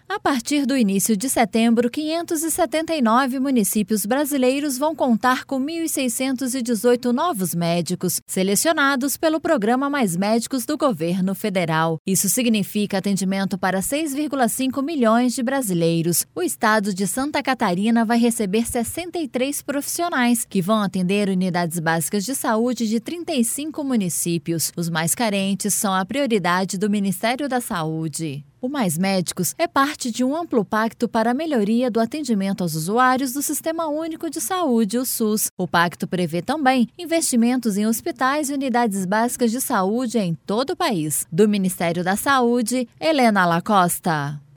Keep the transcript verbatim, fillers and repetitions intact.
A partir do início de setembro, quinhentos e setenta e nove municípios brasileiros vão contar com mil seiscentos e dezoito novos médicos, selecionados pelo Programa Mais Médicos do Governo Federal. Isso significa atendimento para seis vírgula cinco milhões de brasileiros. O estado de Santa Catarina vai receber sessenta e três profissionais, que vão atender unidades básicas de saúde de trinta e cinco municípios. Os mais carentes são a prioridade do Ministério da Saúde. O Mais Médicos é parte de um amplo pacto para a melhoria do atendimento aos usuários do Sistema Único de Saúde, o SUS. O pacto prevê também investimentos em hospitais e unidades básicas de saúde em todo o país. Do Ministério da Saúde, Helena Lacosta.